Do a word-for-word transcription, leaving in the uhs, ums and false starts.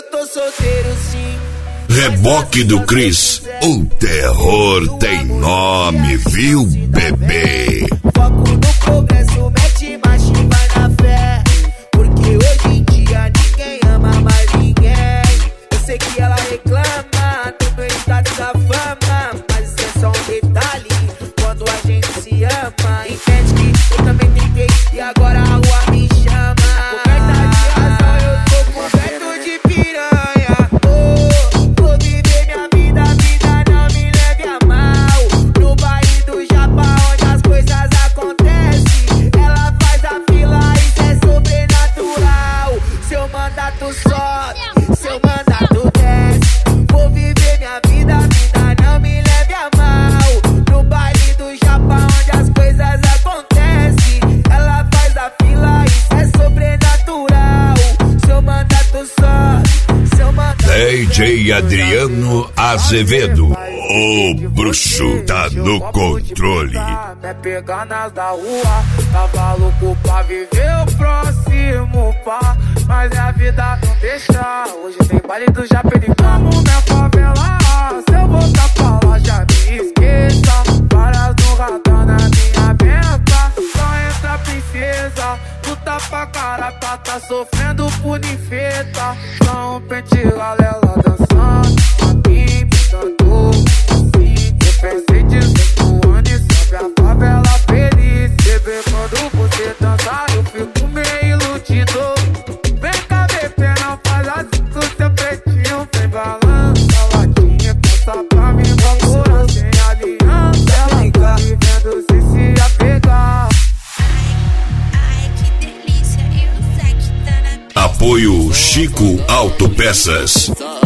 tô solteiro sim. Reboque do Cris, o terror tem nome, viu, bebê? Foco no progresso, mete marcha e vai na fé. Porque hoje em dia ninguém ama mais ninguém. Eu sei que ela reclama do meu estado da fama, mas isso é só um detalhe quando a gente se ama. Entende que eu também tentei e agora a rua me chama. Coberta de razão, eu tô coberto de piranha. Oh, vou viver minha vida, a vida não me leve a mal. No baile do Japão, onde as coisas acontecem, ela faz a fila, isso é sobrenatural. Seu mandato sobe, seu mandato desce. Vou viver minha vida, a vida não me leve a mal. No baile do Japão, onde as coisas acontecem, ela faz a fila, isso é sobrenatural. Seu mandato sobe, seu mandato D J Adriano Azevedo, o bruxo tá no controle. É pegar nas da rua, tava louco pra viver o próximo pá, mas a vida não deixa. Hoje tem baile do Japericamo, minha favela. Se eu voltar pra lá, já me esqueça. Varas no radar na minha benta, só entra princesa. Luta pra carapa, tá sofrendo por ninfeta. Só um pente, galera dançando, aqui pintando assim. Eu pensei de cinco anos e sobe a favela feliz. Bebê, quando você dançar, eu fico meio iludido. Vem cá, bebê, não faz assim com seu pretinho. Vem balança, latinha, passa pra mim, procura sem aliança. Ela tá vivendo sem se apegar. Ai, que delícia, eu sei que tá na Apoio Chico Autopeças.